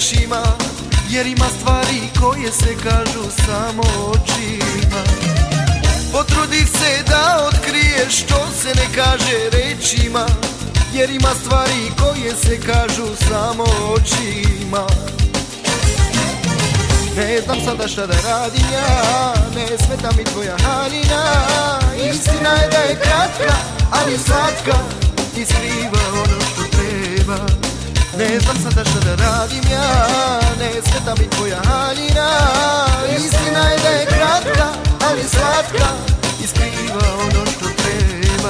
rečima, jer ima stvari koje se kažu samo očima. Potrudi se da otkriješ što se ne kaže rečima, jer ima stvari koje se kažu samo očima. Ne znam sada šta da radim ja, ne smeta mi tvoja haljina. Istina je da je kratka, ali slatka i skriva ono što treba. Ne znam sada šta da radim ja, ne smeta mi tvoja haljina. Istina je da je kratka, ali slatka i skriva ono što treba.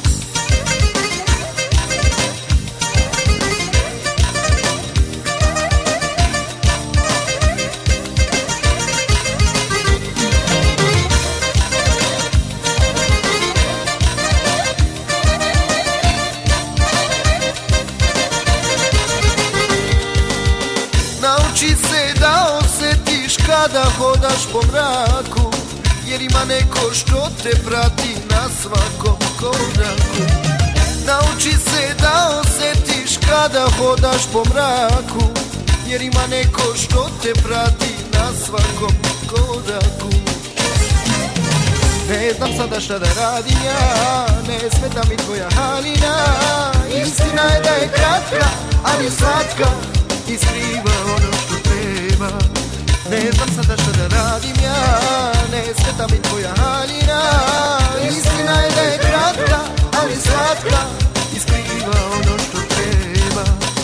Nauči se da osjetiš kada hodaš po mraku, jer ima neko što te prati na svakom koraku. Nauči se da osjetiš kada hodaš po mraku, jer ima neko što te prati na svakom koraku. Ne znam sada šta da radim ja, ne smeta mi tvoja haljina. Istina je da je kratka, ali slatka i skriva ono što treba. Ne znam sada šta da radim ja, ne smeta mi tvoja haljina. Istina je da je kratka, ali slatka i skriva ono što treba.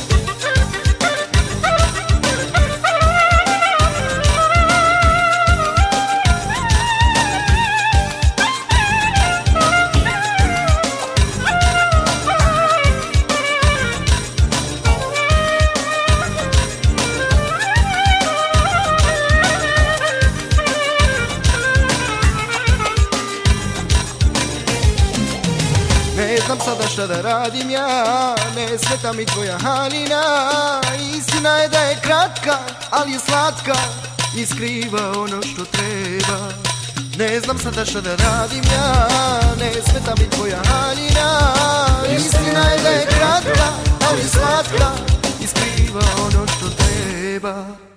Ne znam sada šta da radim ja, ne smeta mi tvoja haljina. Istina je da je kratka, ali je slatka i skriva ono što treba. Ne znam sada šta da radim ja, ne smeta mi tvoja haljina. Istina je da je kratka, ali slatka i skriva ono što treba.